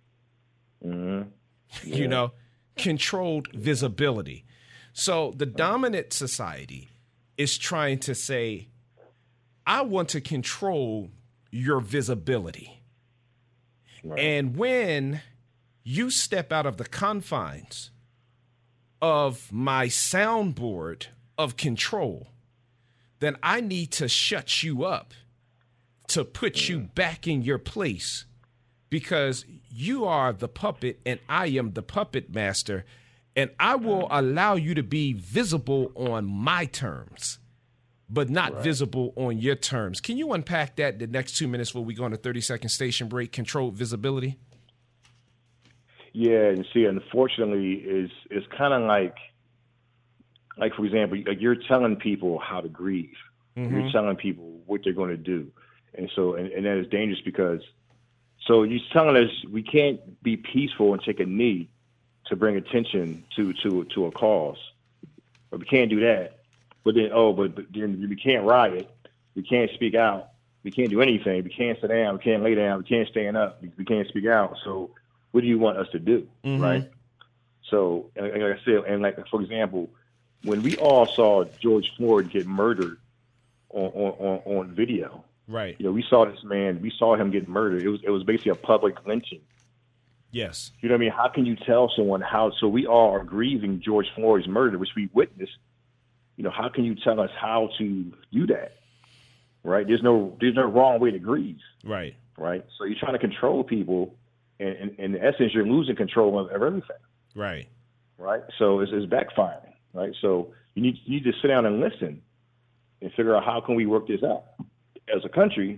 Yeah. Controlled visibility. So the dominant society is trying to say, I want to control your visibility. Right. And when you step out of the confines of my soundboard of control, then I need to shut you up to put you back in your place because you are the puppet and I am the puppet master, and I will allow you to be visible on my terms, but not visible on your terms. Can you unpack that the next 2 minutes before we go on a 30-second station break, controlled visibility? Yeah, and see, unfortunately, it's kind of like for example, like you're telling people how to grieve. Mm-hmm. You're telling people what they're going to do. And so, and that is dangerous because, so you're telling us we can't be peaceful and take a knee to bring attention to a cause. But we can't do that. But then, but then we can't riot. We can't speak out. We can't do anything. We can't sit down. We can't lay down. We can't stand up. We can't speak out. So what do you want us to do, right? So, like I said, and like, for example, when we all saw George Floyd get murdered on video, right? We saw this man. We saw him get murdered. It was basically a public lynching. Yes. You know what I mean? How can you tell someone how? So we all are grieving George Floyd's murder, which we witnessed. How can you tell us how to do that? Right? There's no wrong way to grieve. Right. Right. So you're trying to control people, and in essence, you're losing control of everything. Right. Right. So it's backfiring. Right. So you need to sit down and listen and figure out how can we work this out as a country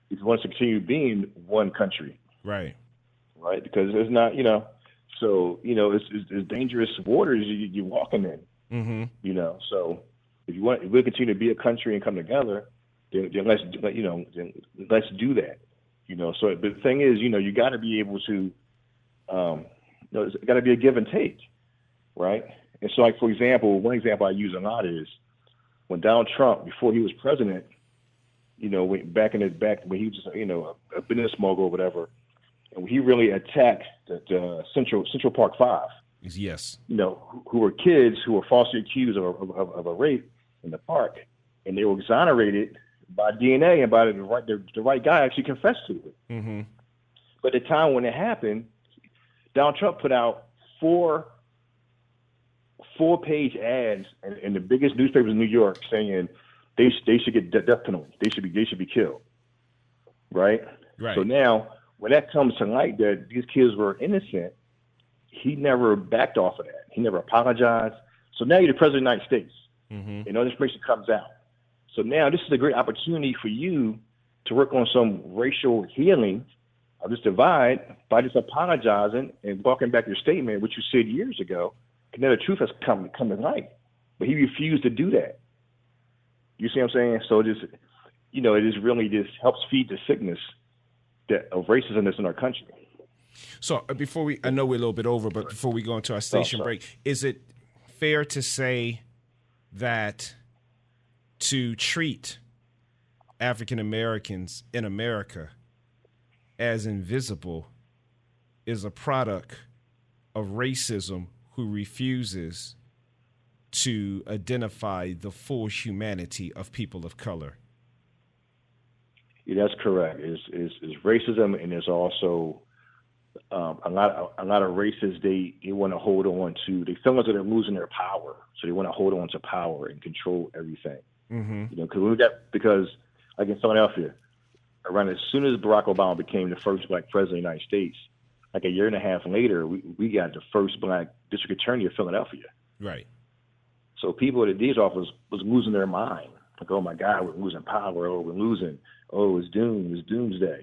if you want to continue being one country, Right. right? Because it's not, so it's dangerous waters you're walking in, So if we continue to be a country and come together, then let's do that, So but the thing is, you got to be able to, there's got to be a give and take, right? And so, like, for example, one example I use a lot is when Donald Trump, before he was president, back when he was, a business mogul or whatever, and he really attacked the Central Park Five. Yes. Who were kids who were falsely accused of a rape in the park, and they were exonerated by DNA and by the right guy actually confessed to it. Mm-hmm. But at the time when it happened, Donald Trump put out four-page ads in the biggest newspapers in New York saying they should get death penalty. They should be killed. Right. Right. So now when that comes to light that these kids were innocent, he never backed off of that. He never apologized. So now you're the president of the United States, and all this information comes out. So now this is a great opportunity for you to work on some racial healing of this divide by just apologizing and walking back your statement, which you said years ago. And then the truth has come to light, but he refused to do that. You see what I'm saying? So just, it just really just helps feed the sickness of racism that's in our country. So I know we're a little bit over, but before we go into our station break, is it fair to say that to treat African Americans in America as invisible is a product of racism who refuses to identify the full humanity of people of color? Yeah, that's correct. Is racism, and there's also a lot of racists. They want to hold on to. They feel as though they're losing their power, so they want to hold on to power and control everything. Mm-hmm. Because like in Philadelphia, around as soon as Barack Obama became the first black president of the United States, like a year and a half later, we got the first black district attorney of Philadelphia. Right. So people at these offices was losing their mind. Like, oh my God, we're losing power. Oh, we're losing. Oh, it's doomsday.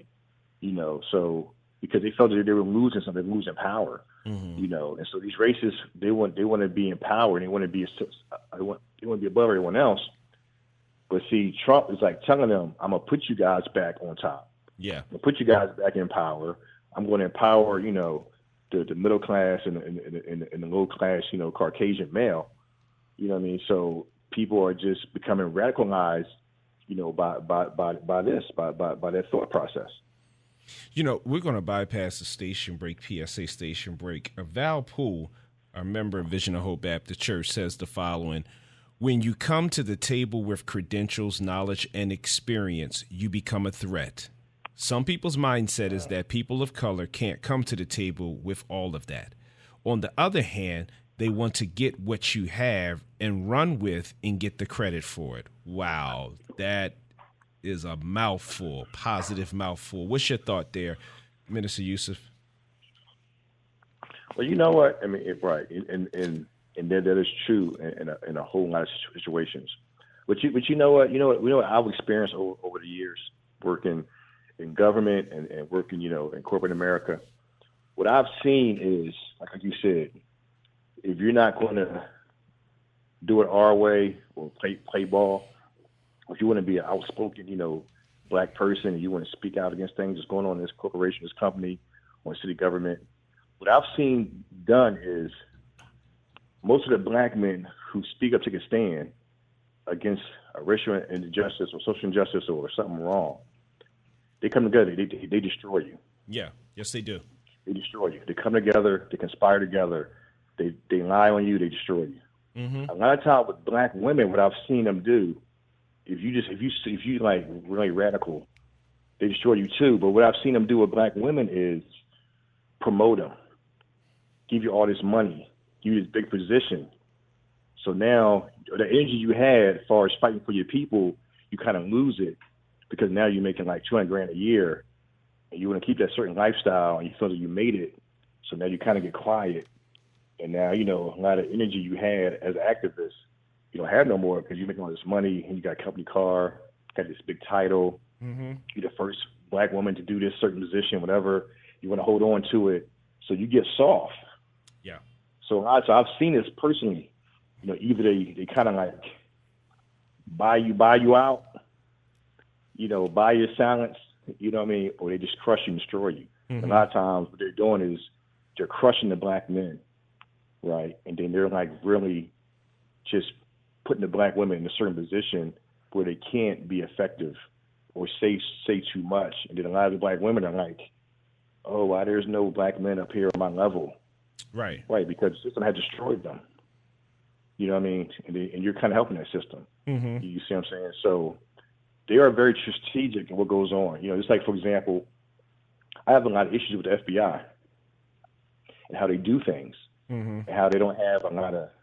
So because they felt that they were losing something, losing power. Mm-hmm. And so these racists, they want to be in power, and they want to be above everyone else. But see, Trump is like telling them, I'm gonna put you guys back on top. Yeah. I'm gonna put you guys back in power. I'm going to empower, the middle class and the low class, Caucasian male. You know what I mean? So people are just becoming radicalized, by that thought process. We're going to bypass the station break, PSA station break. Val Poole, a member of Vision of Hope Baptist Church, says the following: when you come to the table with credentials, knowledge, and experience, you become a threat. Some people's mindset is that people of color can't come to the table with all of that. On the other hand, they want to get what you have and run with and get the credit for it. Wow, that is a mouthful, positive mouthful. What's your thought there, Minister Yusuf? Well, you know what? I mean, right, and that is true in a whole lot of situations. But you know what? I've experienced over the years working in government and working, in corporate America. What I've seen is, like you said, if you're not going to do it our way or play ball, if you want to be an outspoken, black person, and you want to speak out against things that's going on in this corporation, this company, or city government, what I've seen done is most of the black men who speak up, take a stand against a racial injustice or social injustice or something wrong, they come together. They destroy you. Yeah. Yes, they do. They destroy you. They come together. They conspire together. They lie on you. They destroy you. Mm-hmm. A lot of times with black women, what I've seen them do, if you like really radical, they destroy you too. But what I've seen them do with black women is promote them, give you all this money, give you this big position. So now the energy you had as far as fighting for your people, you kind of lose it. Because now you're making like $200,000 a year, and you want to keep that certain lifestyle, and you feel that you made it. So now you kind of get quiet, and now a lot of energy you had as activists, you don't have no more because you're making all this money, and you got a company car, got this big title. Mm-hmm. You're the first black women to do this certain position, whatever. You want to hold on to it, so you get soft. Yeah. So I've seen this personally. Either they kind of like buy you out, buy your silence, or they just crush you and destroy you. Mm-hmm. A lot of times what they're doing is they're crushing the black men, right? And then they're like really just putting the black women in a certain position where they can't be effective or say too much. And then a lot of the black women are like, oh, why there's no black men up here on my level? Right. Right, because the system has destroyed them. You know what I mean? And you're kind of helping that system. Mm-hmm. You see what I'm saying? So they are very strategic in what goes on. Just like, for example, I have a lot of issues with the FBI and how they do things, mm-hmm. and how they don't have a lot of,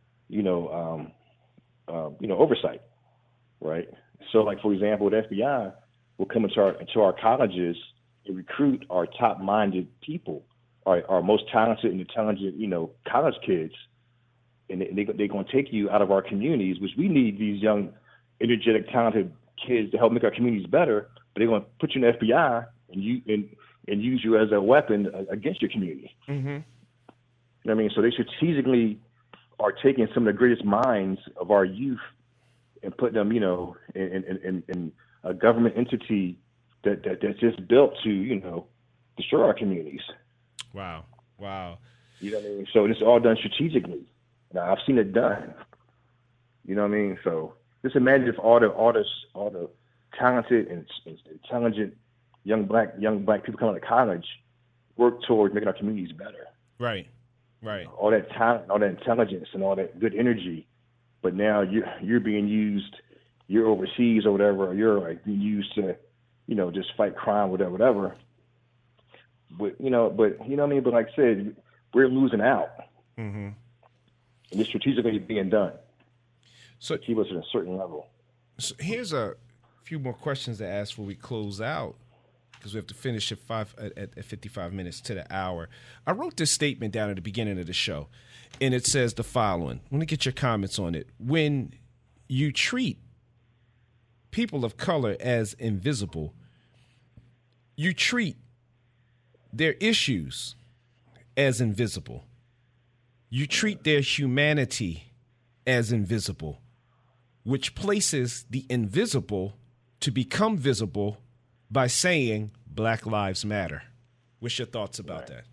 oversight, right? So, like, for example, the FBI will come into our colleges and recruit our top-minded people, our most talented and intelligent, college kids, and they're going to take you out of our communities, which we need these young, energetic, talented kids to help make our communities better. But they're going to put you in the FBI and use you as a weapon against your community. Mm-hmm. You know what I mean? So they strategically are taking some of the greatest minds of our youth and putting them, in a government entity that's just built to, destroy our communities. Wow. You know what I mean? So it's all done strategically. Now, I've seen it done. You know what I mean? So just imagine if all the talented and intelligent young black people coming out of college work towards making our communities better. Right. All that talent, all that intelligence, and all that good energy, but now you're being used. You're overseas or whatever. Or you're like being used to, just fight crime, whatever. But you know what I mean. But like I said, we're losing out. Mm-hmm. And it's strategically being done. So keep us at a certain level. So here's a few more questions to ask before we close out, because we have to finish at 55 minutes to the hour. I wrote this statement down at the beginning of the show, and it says the following. I want to get your comments on it. When you treat people of color as invisible, you treat their issues as invisible. You treat their humanity as invisible, which places the invisible to become visible by saying Black Lives Matter. What's your thoughts about that?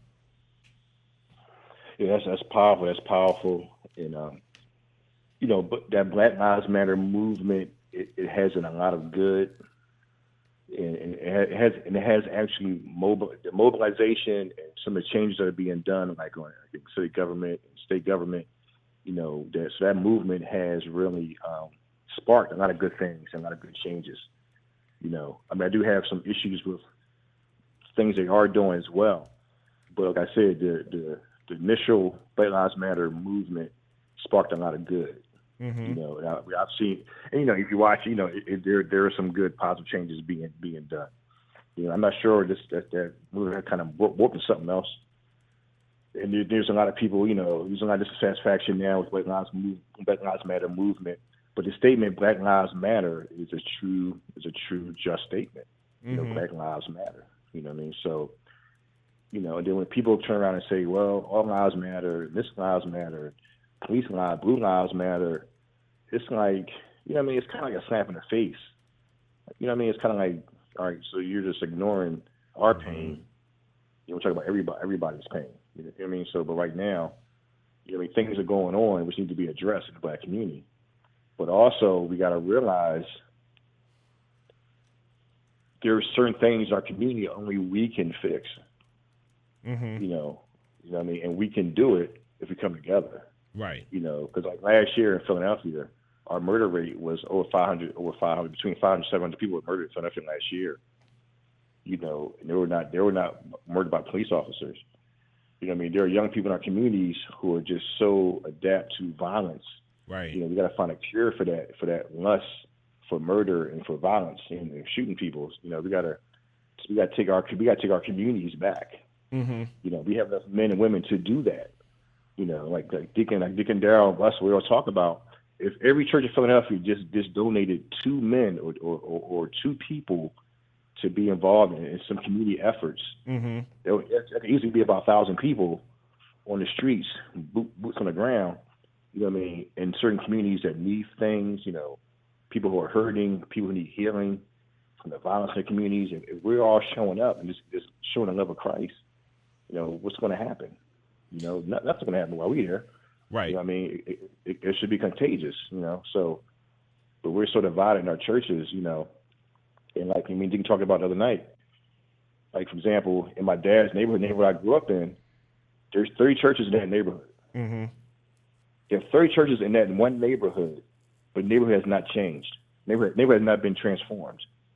Yeah, that's powerful. That's powerful. And, but that Black Lives Matter movement, it has in a lot of good. And it has actually the mobilization and some of the changes that are being done, like on city government and state government. So that movement has really sparked a lot of good things and a lot of good changes. I do have some issues with things they are doing as well, but like I said, the initial Black Lives Matter movement sparked a lot of good. Mm-hmm. I've seen, and if you watch, there are some good positive changes being done. I'm not sure that movement kind of warped to something else. And there's a lot of people, there's a lot of dissatisfaction now with Black Lives Matter movement. But the statement "Black Lives Matter" is a true, just statement. Mm-hmm. Black Lives Matter. You know what I mean? So, and then when people turn around and say, "Well, all lives matter, this lives matter, police lives, blue lives matter," it's like, it's kind of like a slap in the face. It's kind of like, all right, so you're just ignoring our pain. We're talking about everybody's pain. You know what I mean? So, but right now, things are going on which need to be addressed in the black community. But also, we got to realize there are certain things in our community only we can fix. Mm-hmm. You know what I mean? And we can do it if we come together. Right. Because like last year in Philadelphia, our murder rate was over 500, between 500 and 700 people were murdered in Philadelphia last year. And they were not murdered by police officers. There are young people in our communities who are just so adapt to violence. Right. We got to find a cure for that lust for murder and for violence and shooting people. We got to take our communities back. Mm-hmm. We have enough men and women to do that. Like Deacon Darrell Russell, we all talk about, if every church in Philadelphia just donated 2 men or 2 people to be involved in some community efforts. Mm-hmm. There could easily be about 1,000 people on the streets, boots on the ground, you know what I mean, in certain communities that need things, you know, people who are hurting, people who need healing from the violence in the communities. If we're all showing up and just showing the love of Christ, you know, what's going to happen? You know, nothing's going to happen while we're here. Right. You know what I mean? It should be contagious, you know. So, but we're so divided in our churches, you know. And like, I mean, you can talk about the other night. Like, for example, in my dad's neighborhood I grew up in, there's 30 churches in that neighborhood. Mm-hmm. There are 30 churches in that one neighborhood, but the neighborhood has not changed. Neighborhood has not been transformed.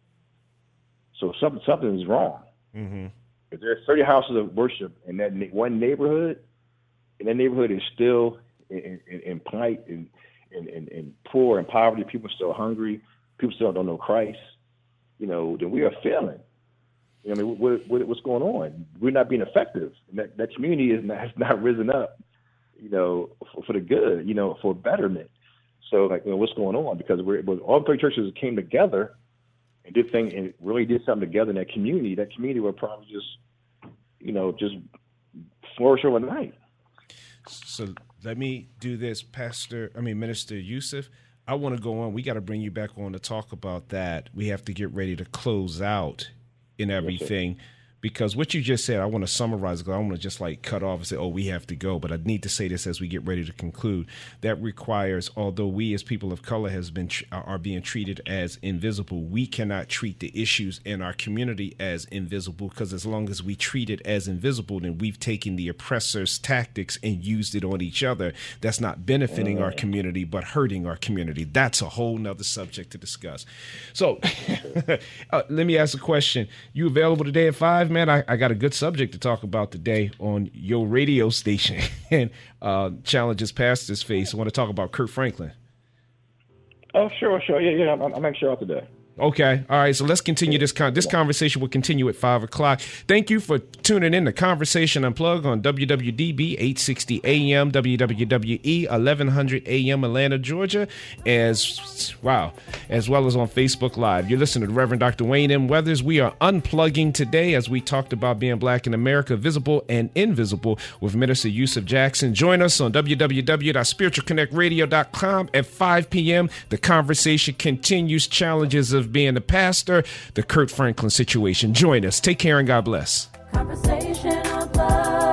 So something is wrong. Mm-hmm. If there are 30 houses of worship in that one neighborhood, and that neighborhood is still in plight and poor and poverty, people are still hungry, people still don't know Christ, you know, then we are failing. You know, I mean, what's going on? We're not being effective. That community has not risen up, you know, for the good, you know, for betterment. So, like, you know, what's going on? Because all 30 churches came together and did things and really did something together in that community would probably just, you know, just flourish overnight. So let me do this, Minister Yusuf. I want to go on. We got to bring you back on to talk about that. We have to get ready to close out in everything. Because what you just said, I want to summarize, because I don't want to just like cut off and say, oh, we have to go. But I need to say this as we get ready to conclude. That requires, although we as people of color are being treated as invisible, we cannot treat the issues in our community as invisible, because as long as we treat it as invisible, then we've taken the oppressor's tactics and used it on each other. That's not benefiting our community, but hurting our community. That's a whole nother subject to discuss. So let me ask a question. You available today at 5? Man, I got a good subject to talk about today on your radio station and challenges pastors face. I want to talk about Kirk Franklin. Oh, sure. Yeah. I'm actually out today. Okay. All right. So let's continue this conversation will continue at 5 o'clock. Thank you for tuning in to Conversation Unplugged on WWDB 860 AM, WWWE 1100 AM, Atlanta, Georgia, as well as on Facebook Live. You're listening to Reverend Dr. Wayne M. Weathers. We are unplugging today as we talked about being black in America, visible and invisible, with Minister Yusuf Jackson. Join us on www.spiritualconnectradio.com at 5 p.m. The conversation continues. Challenges of being a pastor, the Kirk Franklin situation. Join us. Take care and God bless. Conversation Unplugged.